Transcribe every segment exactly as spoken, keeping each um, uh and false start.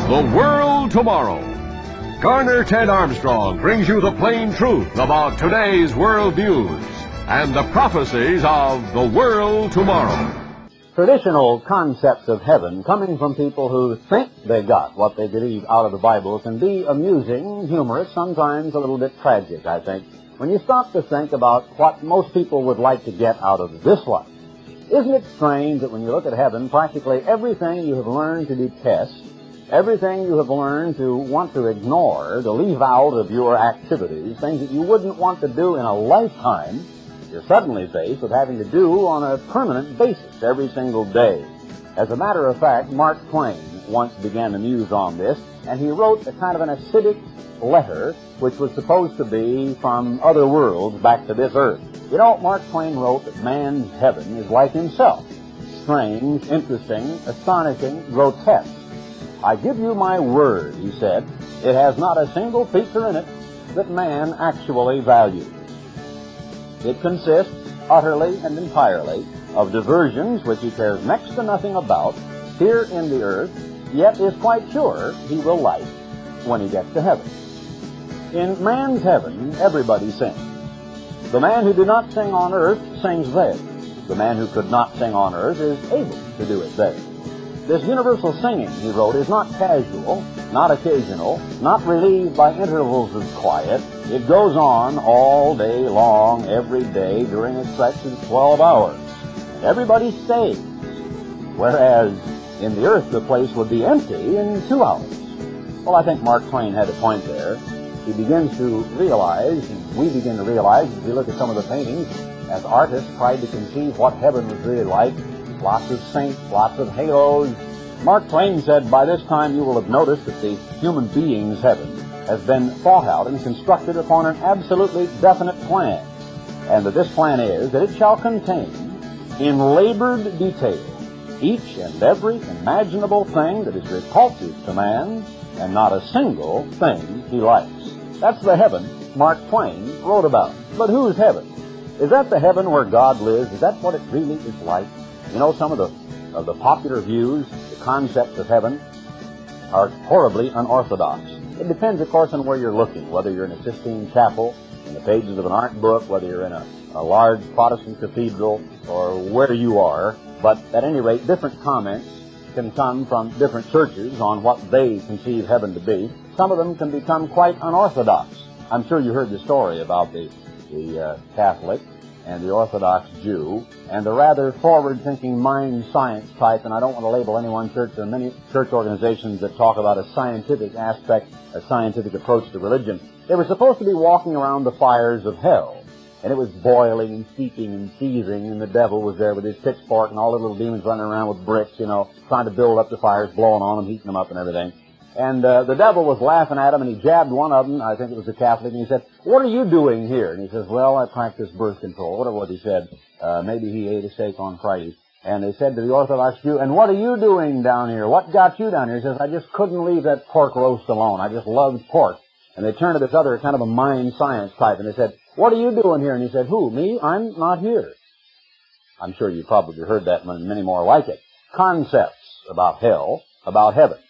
The World Tomorrow. Garner Ted Armstrong brings you the plain truth about today's world news and the prophecies of the world tomorrow. Traditional concepts of heaven coming from people who think they got what they believe out of the Bible can be amusing, humorous, sometimes a little bit tragic, I think, when you stop to think about what most people would like to get out of this life. Isn't it strange that when you look at heaven, practically everything you have learned to detest, everything you have learned to want to ignore, to leave out of your activities, things that you wouldn't want to do in a lifetime, you're suddenly faced with having to do on a permanent basis every single day. As a matter of fact, Mark Twain once began to muse on this, and he wrote a kind of an acidic letter which was supposed to be from other worlds back to this earth. You know, Mark Twain wrote that man's heaven is like himself. Strange, interesting, astonishing, grotesque. I give you my word, he said, it has not a single feature in it that man actually values. It consists utterly and entirely of diversions which he cares next to nothing about here in the earth, yet is quite sure he will like when he gets to heaven. In man's heaven, everybody sings. The man who did not sing on earth sings there. The man who could not sing on earth is able to do it there. This universal singing, he wrote, is not casual, not occasional, not relieved by intervals of quiet. It goes on all day long, every day, during a stretch of twelve hours. And everybody stays, whereas in the earth the place would be empty in two hours. Well, I think Mark Twain had a point there. He begins to realize, and we begin to realize, as we look at some of the paintings, as artists tried to conceive what heaven was really like, lots of saints, lots of halos. Mark Twain said, by this time you will have noticed that the human being's heaven has been thought out and constructed upon an absolutely definite plan, and that this plan is that it shall contain, in labored detail, each and every imaginable thing that is repulsive to man, and not a single thing he likes. That's the heaven Mark Twain wrote about. But whose heaven? Is that the heaven where God lives? Is that what it really is like? You know, some of the of the popular views, the concepts of heaven, are horribly unorthodox. It depends, of course, on where you're looking, whether you're in a Sistine Chapel, in the pages of an art book, whether you're in a, a large Protestant cathedral, or where you are. But at any rate, different comments can come from different churches on what they conceive heaven to be. Some of them can become quite unorthodox. I'm sure you heard the story about the, the uh, Catholic and the Orthodox Jew and the rather forward-thinking mind-science type, and I don't want to label any one church. There are many church organizations that talk about a scientific aspect, a scientific approach to religion. They were supposed to be walking around the fires of hell, and it was boiling and steeping and seething, and the devil was there with his pitchfork and all the little demons running around with bricks, you know, trying to build up the fires, blowing on them, heating them up and everything. And uh, the devil was laughing at him, and he jabbed one of them, I think it was a Catholic, and he said, what are you doing here? And he says, well, I practice birth control, whatever what he said. Uh, maybe he ate a steak on Friday. And they said to the Orthodox Jew, and what are you doing down here? What got you down here? He says, I just couldn't leave that pork roast alone. I just loved pork. And they turned to this other kind of a mind science type, and they said, what are you doing here? And he said, who, me? I'm not here. I'm sure you probably heard that and many more like it. Concepts about hell, about heaven.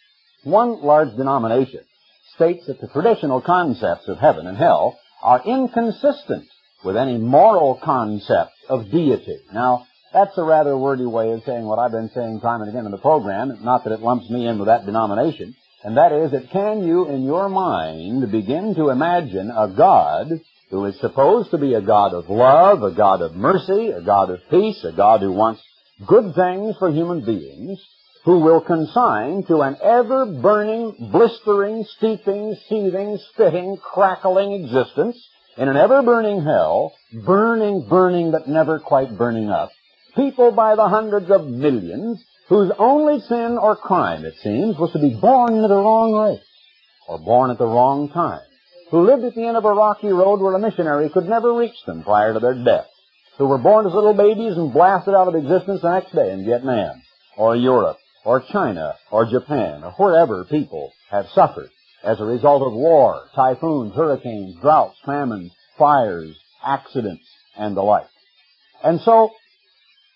One large denomination states that the traditional concepts of heaven and hell are inconsistent with any moral concept of deity. Now, that's a rather wordy way of saying what I've been saying time and again in the program, not that it lumps me in with that denomination, and that is that can you, in your mind, begin to imagine a God who is supposed to be a God of love, a God of mercy, a God of peace, a God who wants good things for human beings, who will consign to an ever-burning, blistering, steeping, seething, spitting, crackling existence in an ever-burning hell, burning, burning, but never quite burning up, people by the hundreds of millions whose only sin or crime, it seems, was to be born into the wrong race, or born at the wrong time, who lived at the end of a rocky road where a missionary could never reach them prior to their death, who were born as little babies and blasted out of existence the next day in Vietnam, or Europe, or China, or Japan, or wherever people have suffered as a result of war, typhoons, hurricanes, droughts, famines, fires, accidents, and the like. And so,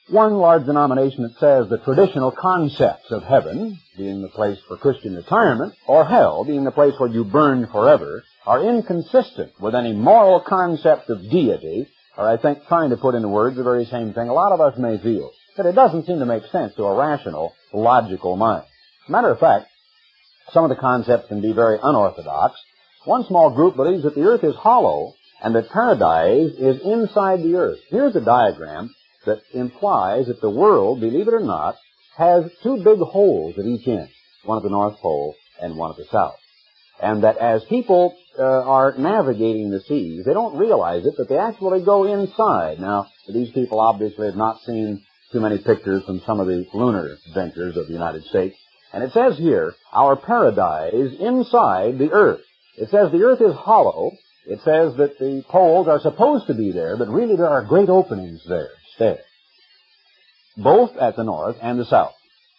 one large denomination that says the traditional concepts of heaven, being the place for Christian retirement, or hell, being the place where you burn forever, are inconsistent with any moral concept of deity, or I think trying to put into words the very same thing a lot of us may feel, that it doesn't seem to make sense to a rational, logical mind. As a matter of fact, some of the concepts can be very unorthodox. One small group believes that the earth is hollow and that paradise is inside the earth. Here's a diagram that implies that the world, believe it or not, has two big holes at each end, one at the North Pole and one at the South. And that as people uh, are navigating the seas, they don't realize it, but they actually go inside. Now, these people obviously have not seen too many pictures from some of the lunar ventures of the United States. And it says here, our paradise inside the earth. It says the earth is hollow. It says that the poles are supposed to be there, but really there are great openings there instead, both at the north and the south.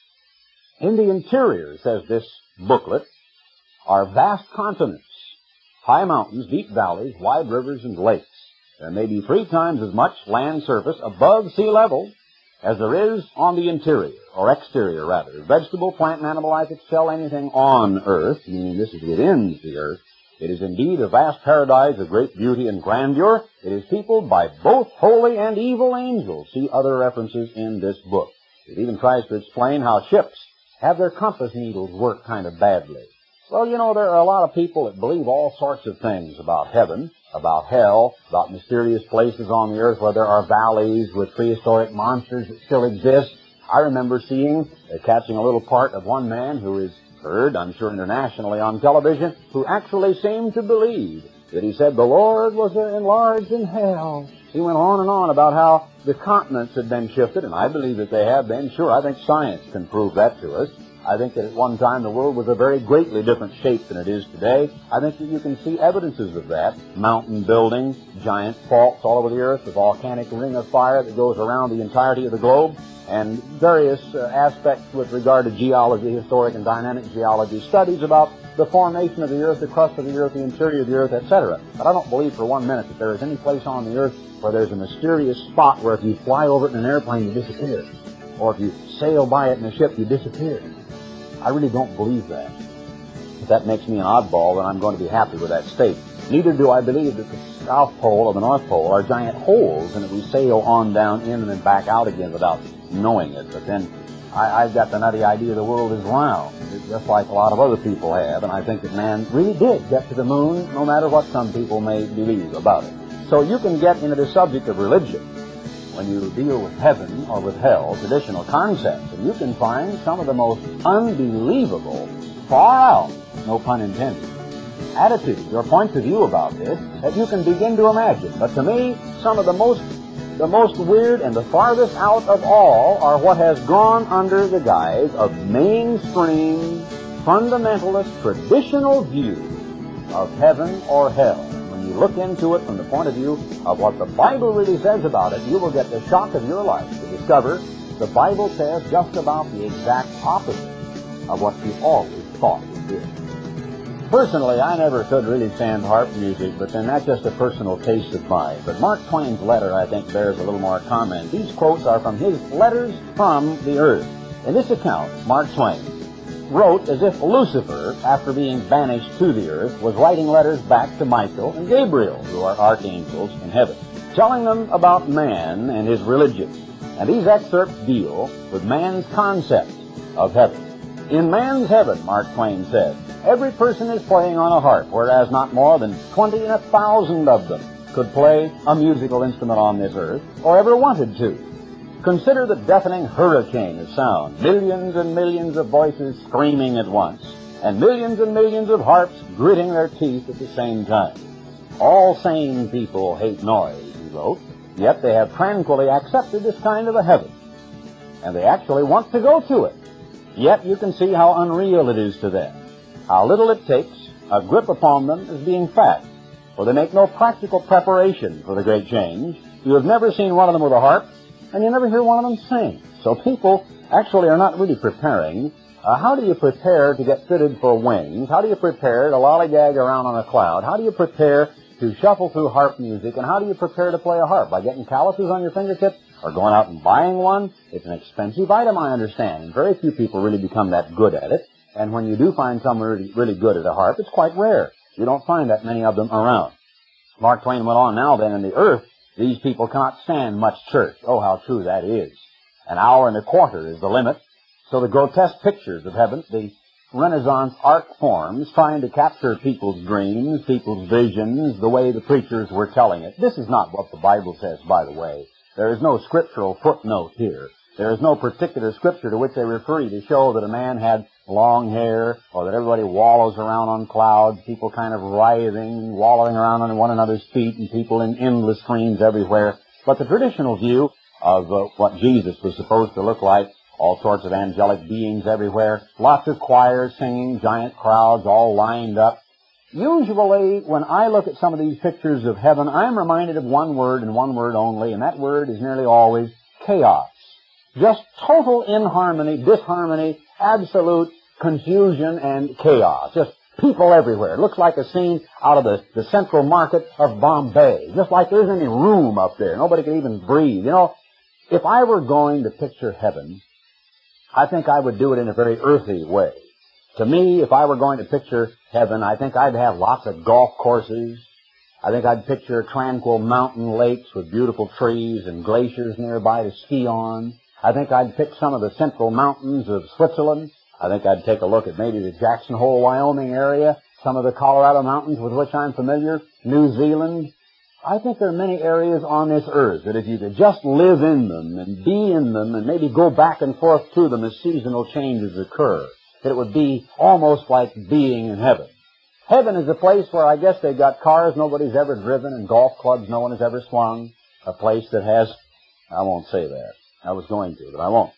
In the interior, says this booklet, are vast continents, high mountains, deep valleys, wide rivers, and lakes. There may be three times as much land surface above sea level as there is on the interior, or exterior rather. Vegetable, plant, and animal life excel anything on earth, meaning this is within the earth. It is indeed a vast paradise of great beauty and grandeur. It is peopled by both holy and evil angels. See other references in this book. It even tries to explain how ships have their compass needles work kind of badly. Well, you know, there are a lot of people that believe all sorts of things about heaven, about hell, about mysterious places on the earth where there are valleys with prehistoric monsters that still exist. I remember seeing, uh, catching a little part of one man who is heard, I'm sure internationally on television, who actually seemed to believe that he said the Lord was uh, enlarged in hell. He went on and on about how the continents had been shifted, and I believe that they have been. Sure, I think science can prove that to us. I think that at one time the world was a very greatly different shape than it is today. I think that you can see evidences of that. Mountain buildings, giant faults all over the earth, the volcanic ring of fire that goes around the entirety of the globe, and various uh, aspects with regard to geology, historic and dynamic geology, studies about the formation of the earth, the crust of the earth, the interior of the earth, et cetera. But I don't believe for one minute that there is any place on the earth where there's a mysterious spot where if you fly over it in an airplane, you disappear. Or if you sail by it in a ship, you disappear. I really don't believe that. If that makes me an oddball, then I'm going to be happy with that state. Neither do I believe that the South Pole or the North Pole are giant holes and that we sail on down in and then back out again without knowing it. But then I, I've got the nutty idea the world is round, just like a lot of other people have, and I think that man really did get to the moon, no matter what some people may believe about it. So you can get into the subject of religion when you deal with heaven or with hell, traditional concepts, and you can find some of the most unbelievable, far out, no pun intended, attitudes or points of view about this that you can begin to imagine. But to me, some of the most the most weird and the farthest out of all are what has gone under the guise of mainstream, fundamentalist, traditional view of heaven or hell. When you look into it from the point of view of what the Bible really says about it, you will get the shock of your life to discover the Bible says just about the exact opposite of what you always thought it did. Personally, I never could really stand harp music, but then that's just a personal taste of mine. But Mark Twain's letter, I think, bears a little more comment. These quotes are from his Letters from the Earth. In this account, Mark Twain wrote as if Lucifer, after being banished to the earth, was writing letters back to Michael and Gabriel, who are archangels in heaven, telling them about man and his religion. And these excerpts deal with man's concept of heaven. In man's heaven, Mark Twain said, every person is playing on a harp, whereas not more than twenty and a thousand of them could play a musical instrument on this earth, or ever wanted to. Consider the deafening hurricane of sound, millions and millions of voices screaming at once, and millions and millions of harps gritting their teeth at the same time. All sane people hate noise, he wrote, yet they have tranquilly accepted this kind of a heaven, and they actually want to go to it. Yet you can see how unreal it is to them, how little it takes, a grip upon them as being fact, for they make no practical preparation for the great change. You have never seen one of them with a harp, and you never hear one of them sing. So people actually are not really preparing. Uh, how do you prepare to get fitted for wings? How do you prepare to lollygag around on a cloud? How do you prepare to shuffle through harp music? And how do you prepare to play a harp? By getting calluses on your fingertips? or going out and buying one. It's an expensive item, I understand, and very few people really become that good at it. And when you do find someone really, really good at a harp, it's quite rare. You don't find that many of them around. Mark Twain went on, now then, in the earth, these people cannot stand much church. Oh, how true that is. An hour and a quarter is the limit. So the grotesque pictures of heaven, the Renaissance art forms trying to capture people's dreams, people's visions, the way the preachers were telling it. This is not what the Bible says, by the way. There is no scriptural footnote here. There is no particular scripture to which they refer you to show that a man had long hair, or that everybody wallows around on clouds, people kind of writhing, wallowing around on one another's feet, and people in endless streams everywhere. But the traditional view of uh, what Jesus was supposed to look like, all sorts of angelic beings everywhere, lots of choirs singing, giant crowds all lined up. Usually, when I look at some of these pictures of heaven, I'm reminded of one word and one word only, and that word is nearly always chaos. Just total inharmony, disharmony, absolute confusion and chaos. Just people everywhere. It looks like a scene out of the, the central market of Bombay. Just like there isn't any room up there. Nobody can even breathe. You know, if I were going to picture heaven, I think I would do it in a very earthy way. To me, if I were going to picture heaven, I think I'd have lots of golf courses. I think I'd picture tranquil mountain lakes with beautiful trees and glaciers nearby to ski on. I think I'd pick some of the central mountains of Switzerland. I think I'd take a look at maybe the Jackson Hole, Wyoming area, some of the Colorado mountains with which I'm familiar, New Zealand. I think there are many areas on this earth that if you could just live in them and be in them and maybe go back and forth through them as seasonal changes occur, that it would be almost like being in heaven. Heaven is a place where I guess they've got cars nobody's ever driven and golf clubs no one has ever swung. A place that has, I won't say that. I was going to, but I won't.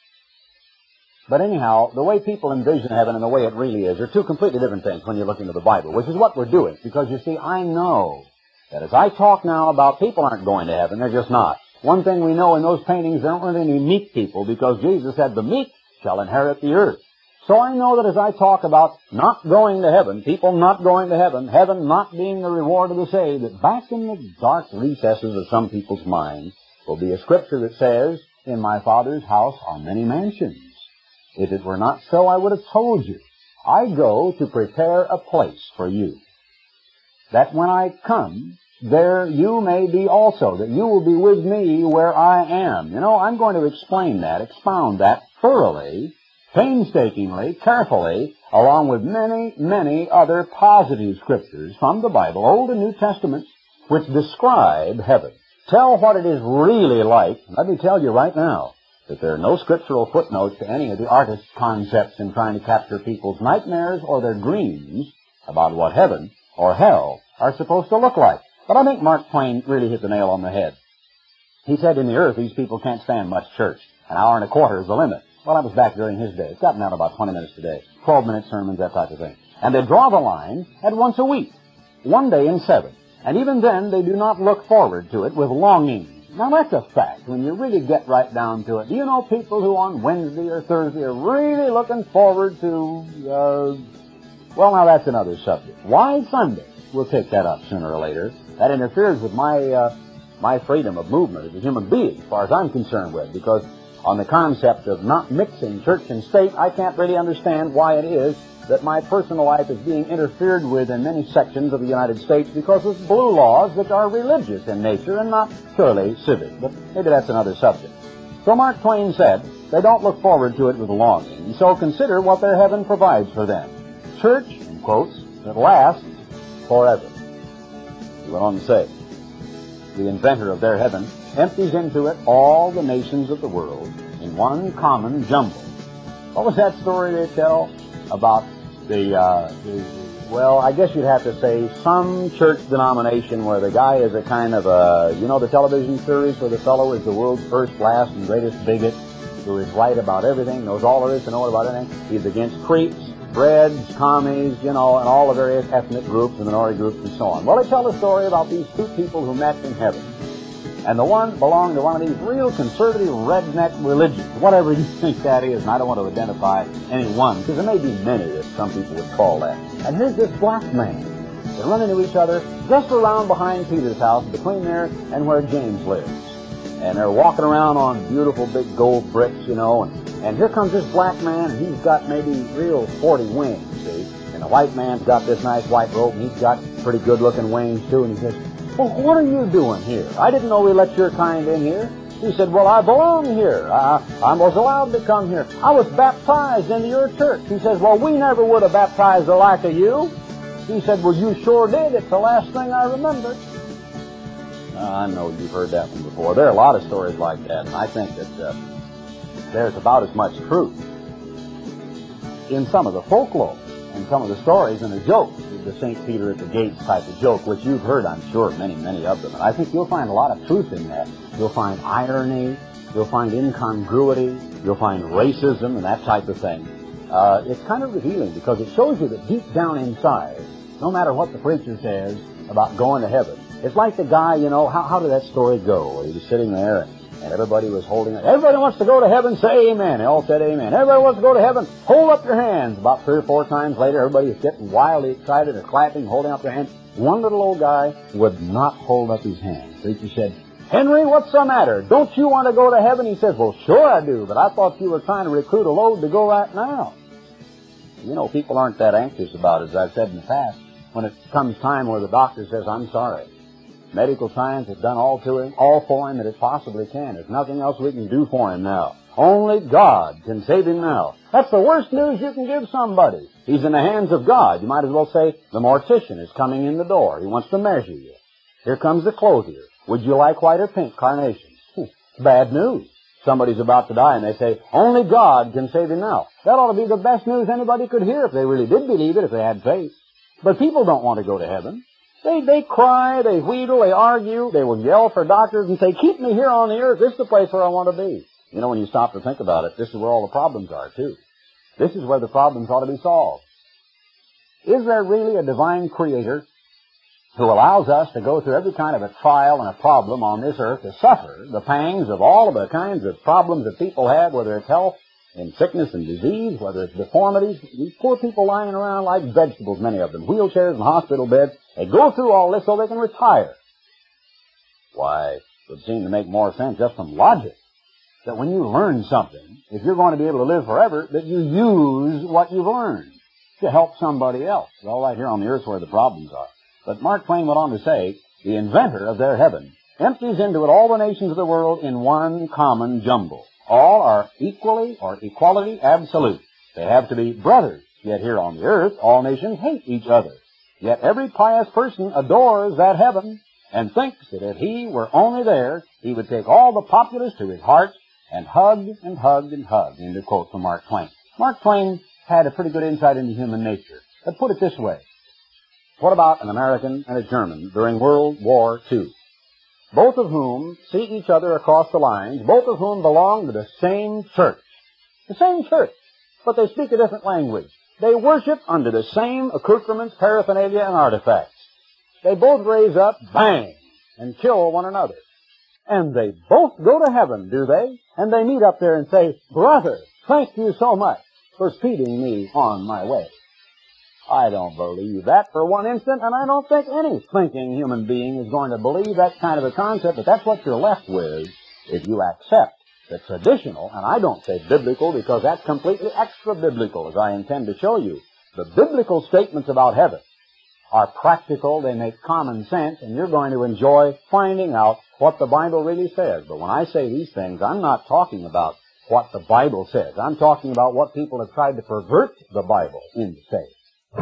But anyhow, the way people envision heaven and the way it really is are two completely different things when you look into the Bible, which is what we're doing. Because you see, I know that as I talk now about people aren't going to heaven, they're just not. One thing we know in those paintings, there aren't any meek people because Jesus said the meek shall inherit the earth. So I know that as I talk about not going to heaven, people not going to heaven, heaven not being the reward of the saved, that back in the dark recesses of some people's minds will be a scripture that says, in my Father's house are many mansions. If it were not so, I would have told you. I go to prepare a place for you, that when I come, there you may be also, that you will be with me where I am. You know, I'm going to explain that, expound that thoroughly, painstakingly, carefully, along with many, many other positive scriptures from the Bible, Old and New Testaments, which describe heaven. Tell what it is really like. Let me tell you right now that there are no scriptural footnotes to any of the artist's concepts in trying to capture people's nightmares or their dreams about what heaven or hell are supposed to look like. But I think Mark Twain really hit the nail on the head. He said in the earth these people can't stand much church. An hour and a quarter is the limit. Well, that was back during his day. It's gotten out about twenty minutes today. twelve-minute sermons, that type of thing. And they draw the line at once a week. One day in seven. And even then, they do not look forward to it with longing. Now, that's a fact when you really get right down to it. Do you know people who on Wednesday or Thursday are really looking forward to, uh, well, now that's another subject. Why Sunday? We'll take that up sooner or later. That interferes with my, uh, my freedom of movement as a human being, as far as I'm concerned with, because on the concept of not mixing church and state, I can't really understand why it is that my personal life is being interfered with in many sections of the United States because of blue laws that are religious in nature and not purely civic. But maybe that's another subject. So Mark Twain said, they don't look forward to it with longing, so consider what their heaven provides for them. Church, in quotes, that lasts forever. He went on to say, the inventor of their heaven empties into it all the nations of the world in one common jumble. What was that story they tell about the, uh, the, well, I guess you'd have to say some church denomination where the guy is a kind of a, you know the television series where the fellow is the world's first, last, and greatest bigot who is right about everything, knows all there is to know about anything. He's against creeps, breads, commies, you know, and all the various ethnic groups and minority groups and so on. Well, they tell a story about these two people who met in heaven. And the one belonged to one of these real conservative redneck religions, whatever you think that is, and I don't want to identify any one, because there may be many that some people would call that. And here's this black man. They run into each other just around behind Peter's house, between there and where James lives. and they're walking around on beautiful big gold bricks, you know, and, and here comes this black man, and he's got maybe real sporty wings, see? And the white man's got this nice white robe, and he's got pretty good-looking wings, too, and he says, well, what are you doing here? I didn't know we let your kind in here. He said, well, I belong here. I, I was allowed to come here. I was baptized into your church. He says, well, we never would have baptized the like of you. He said, well, you sure did. It's the last thing I remember. Uh, I know you've heard that one before. There are a lot of stories like that, and I think that uh, there's about as much truth in some of the folklore and some of the stories and the jokes, the Saint Peter at the Gates type of joke, which you've heard, I'm sure, many, many of them. And I think you'll find a lot of truth in that. You'll find irony, you'll find incongruity, you'll find racism and that type of thing. Uh, it's kind of revealing because it shows you that deep down inside, no matter what the preacher says about going to heaven, it's like the guy, you know, how, how did that story go? He was sitting there and, and everybody was holding it. Everybody wants to go to heaven, say amen. They all said amen. Everybody wants to go to heaven, hold up your hands. About three or four times later, everybody is getting wildly excited or clapping, holding up their hands. One little old guy would not hold up his hands. The preacher said, Henry, what's the matter? Don't you want to go to heaven? He says, well, sure I do, but I thought you were trying to recruit a load to go right now. You know, people aren't that anxious about it, as I've said in the past. When it comes time where the doctor says, I'm sorry, medical science has done all to him, all for him that it possibly can. There's nothing else we can do for him now. Only God can save him now. That's the worst news you can give somebody. He's in the hands of God. You might as well say the mortician is coming in the door. He wants to measure you. Here comes the clothier. Would you like white or pink carnations? It's bad news. Somebody's about to die and they say, only God can save him now. That ought to be the best news anybody could hear if they really did believe it, if they had faith. But people don't want to go to heaven. They they cry, they wheedle, they argue, they will yell for doctors and say, keep me here on the earth. This is the place where I want to be. You know, when you stop to think about it, this is where all the problems are, too. This is where the problems ought to be solved. Is there really a divine creator who allows us to go through every kind of a trial and a problem on this earth, to suffer the pangs of all of the kinds of problems that people have, whether it's health and sickness and disease, whether it's deformities? These poor people lying around like vegetables, many of them, wheelchairs and hospital beds. They go through all this so they can retire. Why, it would seem to make more sense just from logic that when you learn something, if you're going to be able to live forever, that you use what you've learned to help somebody else. It's all right here on the earth where the problems are. But Mark Twain went on to say, the inventor of their heaven empties into it all the nations of the world in one common jumble. All are equally or equality absolute. They have to be brothers. Yet here on the earth, all nations hate each other. Yet every pious person adores that heaven and thinks that if he were only there, he would take all the populace to his heart and hug and hug and hug. End of quote from Mark Twain. Mark Twain had a pretty good insight into human nature. But put it this way. What about an American and a German during World War Two? Both of whom see each other across the lines, both of whom belong to the same church. The same church, but they speak a different language. They worship under the same accoutrements, paraphernalia, and artifacts. They both raise up, bang, and kill one another. And they both go to heaven, do they? And they meet up there and say, brother, thank you so much for speeding me on my way. I don't believe that for one instant, and I don't think any thinking human being is going to believe that kind of a concept, but that's what you're left with if you accept the traditional, and I don't say biblical because that's completely extra-biblical, as I intend to show you. The biblical statements about heaven are practical, they make common sense, and you're going to enjoy finding out what the Bible really says. But when I say these things, I'm not talking about what the Bible says. I'm talking about what people have tried to pervert the Bible into saying.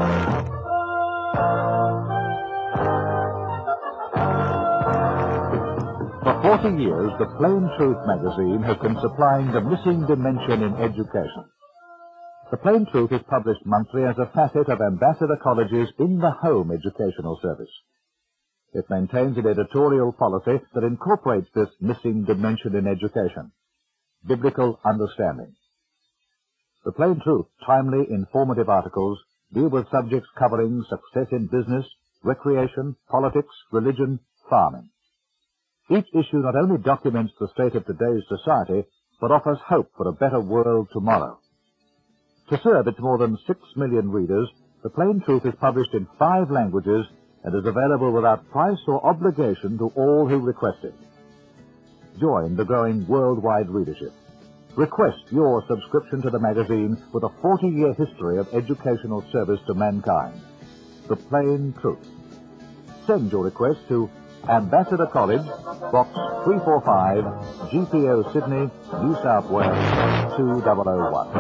For forty years, the Plain Truth magazine has been supplying the missing dimension in education. The Plain Truth is published monthly as a facet of Ambassador College's in-the-home educational service. It maintains an editorial policy that incorporates this missing dimension in education, biblical understanding. The Plain Truth, timely, informative articles deal with subjects covering success in business, recreation, politics, religion, farming. Each issue not only documents the state of today's society, but offers hope for a better world tomorrow. To serve its more than six million readers, The Plain Truth is published in five languages and is available without price or obligation to all who request it. join the growing worldwide readership. Request your subscription to the magazine with a forty-year history of educational service to mankind. The Plain Truth. Send your request to Ambassador College, Box three forty-five, G P O Sydney, New South Wales, two thousand one.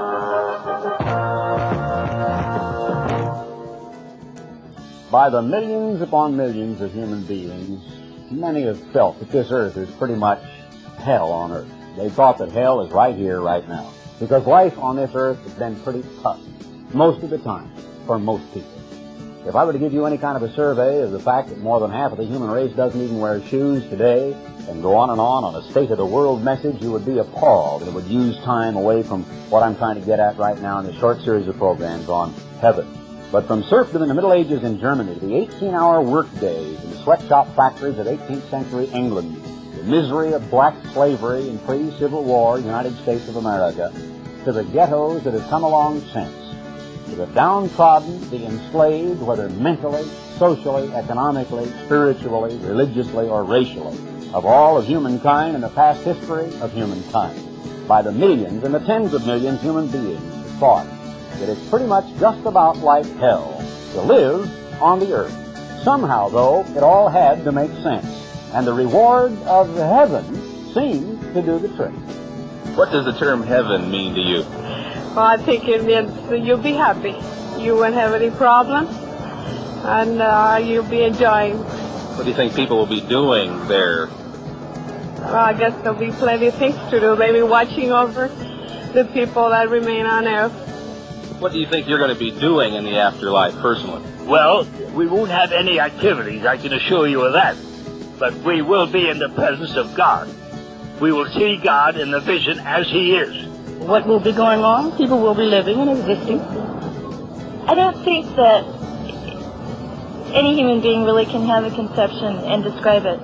By the millions upon millions of human beings, many have felt that this earth is pretty much hell on earth. They thought that hell is right here, right now. Because life on this earth has been pretty tough, most of the time, for most people. If I were to give you any kind of a survey of the fact that more than half of the human race doesn't even wear shoes today, and go on and on on a state of the world message, you would be appalled. It would use time away from what I'm trying to get at right now in the short series of programs on heaven. But from serfdom in the Middle Ages in Germany to the eighteen-hour workdays in the sweatshop factories of eighteenth century England, the misery of black slavery in pre-Civil War United States of America, to the ghettos that have come along since, to the downtrodden, the enslaved, whether mentally, socially, economically, spiritually, religiously, or racially, of all of humankind in the past history of humankind. By the millions and the tens of millions human beings who thought that it's pretty much just about like hell to live on the earth. Somehow, though, it all had to make sense, and the reward of heaven seemed to do the trick. What does the term heaven mean to you? Well, I think it means you'll be happy. You won't have any problems, and uh, you'll be enjoying. What do you think people will be doing there? Well, I guess there'll be plenty of things to do. Maybe watching over the people that remain on earth. What do you think you're going to be doing in the afterlife, personally? Well, we won't have any activities, I can assure you of that. But we will be in the presence of God. We will see God in the vision as He is. What will be going on? People will be living and existing. I don't think that any human being really can have a conception and describe it.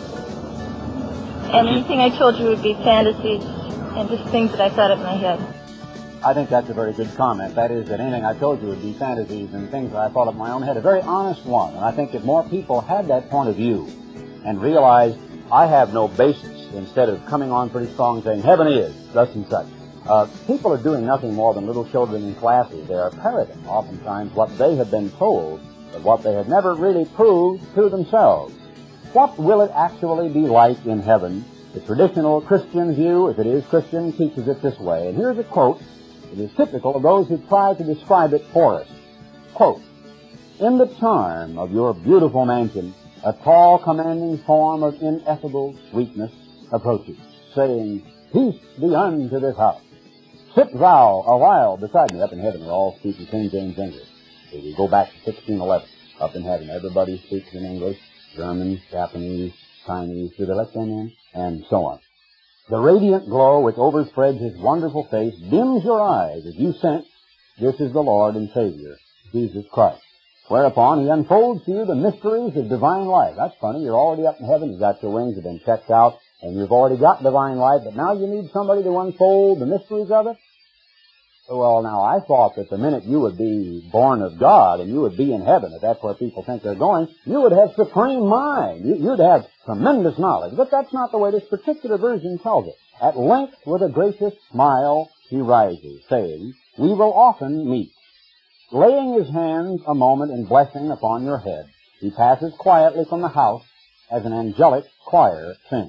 And anything I told you would be fantasies and just things that I thought up in my head. I think that's a very good comment. That is, that anything I told you would be fantasies and things that I thought of in my own head. A very honest one. And I think if more people had that point of view and realized I have no basis, instead of coming on pretty strong saying heaven is, thus and such, uh, people are doing nothing more than little children in classes. They are parroting oftentimes what they have been told, but what they have never really proved to themselves. What will it actually be like in heaven? The traditional Christian view, if it is Christian, teaches it this way. And here's a quote. It is typical of those who try to describe it for us. Quote, "In the charm of your beautiful mansion, a tall, commanding form of ineffable sweetness approaches, saying, 'Peace be unto this house. Sit thou a while beside me.'" Up in heaven, they all speak in King James English. So we go back to sixteen eleven. Up in heaven, everybody speaks in English. German, Japanese, Chinese, do they let them in? And so on. The radiant glow which overspreads His wonderful face dims your eyes as you sense this is the Lord and Savior, Jesus Christ. Whereupon He unfolds to you the mysteries of divine life. That's funny. You're already up in heaven. You've got your wings have been checked out, and you've already got divine life, but now you need somebody to unfold the mysteries of it? Well, now, I thought that the minute you would be born of God and you would be in heaven, if that's where people think they're going, you would have supreme mind. You'd have tremendous knowledge. But that's not the way this particular version tells it. At length, with a gracious smile, He rises, saying, "We will often meet." Laying His hands a moment in blessing upon your head, He passes quietly from the house as an angelic choir sings.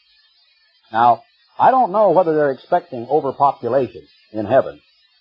Now, I don't know whether they're expecting overpopulation in heaven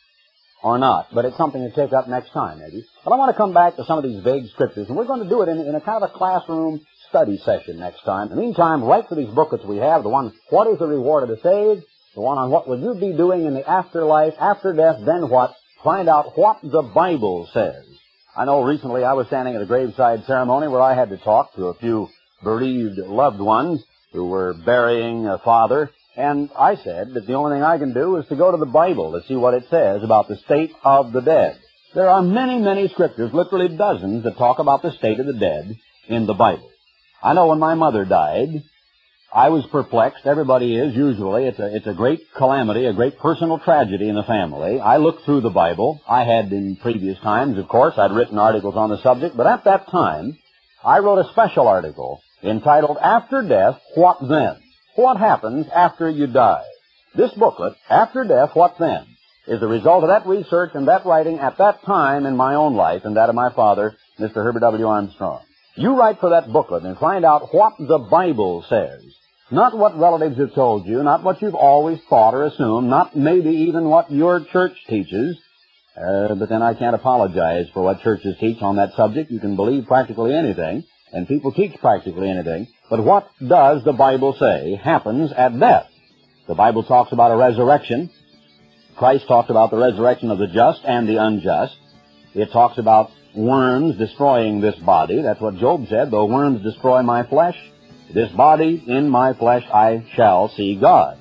or not, but it's something to take up next time, maybe. But I want to come back to some of these vague scriptures, and we're going to do it in, in a kind of a classroom study session next time. In the meantime, write for these booklets we have, the one, What is the Reward of the Saved? The one on What will you be doing in the afterlife, after death, then what? Find out what the Bible says. I know recently I was standing at a graveside ceremony where I had to talk to a few bereaved loved ones who were burying a father, and I said that the only thing I can do is to go to the Bible to see what it says about the state of the dead. There are many, many scriptures, literally dozens, that talk about the state of the dead in the Bible. I know when my mother died, I was perplexed. Everybody is, usually. It's a, it's a great calamity, a great personal tragedy in the family. I looked through the Bible. I had in previous times, of course. I'd written articles on the subject, but at that time, I wrote a special article entitled, After Death, What Then? What happens after you die? This booklet, After Death, What Then?, is the result of that research and that writing at that time in my own life and that of my father, Mister Herbert W. Armstrong. You write for that booklet and find out what the Bible says. Not what relatives have told you, not what you've always thought or assumed, not maybe even what your church teaches. Uh, but then I can't apologize for what churches teach on that subject. You can believe practically anything, and people teach practically anything. But what does the Bible say happens at death? The Bible talks about a resurrection. Christ talked about the resurrection of the just and the unjust. It talks about worms destroying this body. That's what Job said. Though worms destroy my flesh, this body in my flesh I shall see God.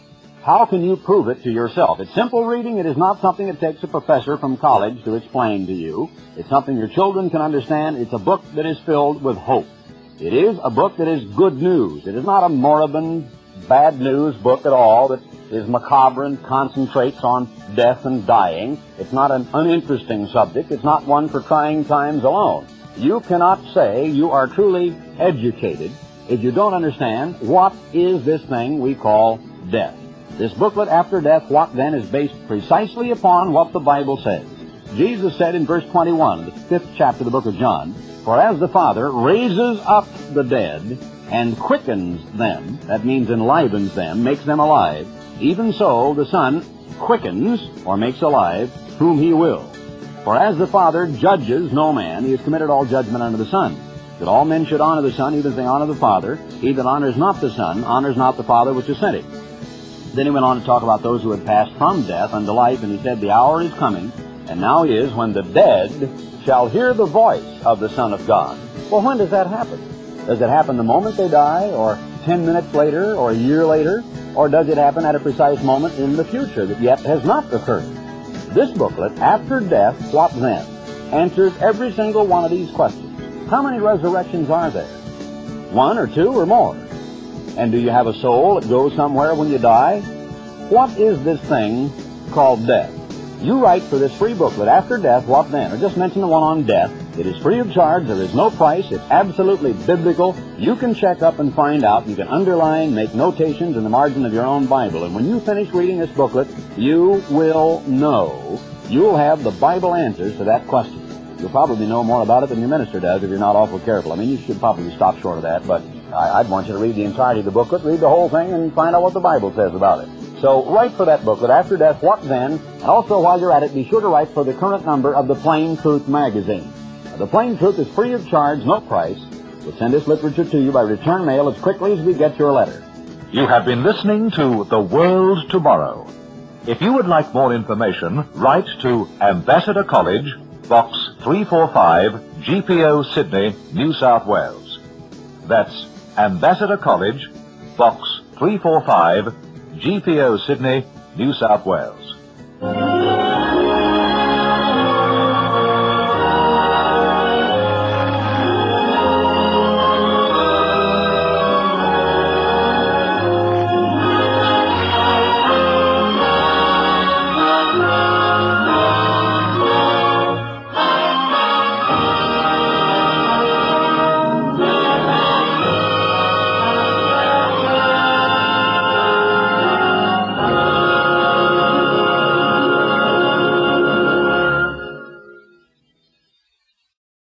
How can you prove it to yourself? It's simple reading. It is not something that takes a professor from college to explain to you. It's something your children can understand. It's a book that is filled with hope. It is a book that is good news. It is not a moribund, bad news book at all that is macabre and concentrates on death and dying. It's not an uninteresting subject. It's not one for trying times alone. You cannot say you are truly educated if you don't understand what is this thing we call death. This booklet, After Death, What Then?, is based precisely upon what the Bible says. Jesus said in verse twenty-one of the fifth chapter of the book of John, "For as the Father raises up the dead and quickens them," that means enlivens them, makes them alive, "even so the Son quickens," or makes alive, "whom he will. For as the Father judges no man, he has committed all judgment unto the Son. That all men should honor the Son, even as they honor the Father. He that honors not the Son honors not the Father which has sent him." Then he went on to talk about those who had passed from death unto life, and he said, "The hour is coming, and now is, when the dead shall hear the voice of the Son of God." Well, when does that happen? Does it happen the moment they die, or ten minutes later, or a year later? Or does it happen at a precise moment in the future that yet has not occurred? This booklet, After Death, What Then?, answers every single one of these questions. How many resurrections are there? One or two or more? And do you have a soul that goes somewhere when you die? What is this thing called death? You write for this free booklet, After Death, What Then? Or just mention the one on death. It is free of charge. There is no price. It's absolutely biblical. You can check up and find out. You can underline, make notations in the margin of your own Bible. And when you finish reading this booklet, you will know. You'll have the Bible answers to that question. You'll probably know more about it than your minister does if you're not awful careful. I mean, you should probably stop short of that, but I, I'd want you to read the entirety of the booklet, read the whole thing, and find out what the Bible says about it. So write for that booklet, After Death, What Then? And also, while you're at it, be sure to write for the current number of the Plain Truth magazine. Now, the Plain Truth is free of charge, no price. We'll send this literature to you by return mail as quickly as we get your letter. You have been listening to The World Tomorrow. If you would like more information, write to Ambassador College, Box three forty-five, G P O, Sydney, New South Wales. That's Ambassador College, Box three forty-five, G P O, Sydney, New South Wales.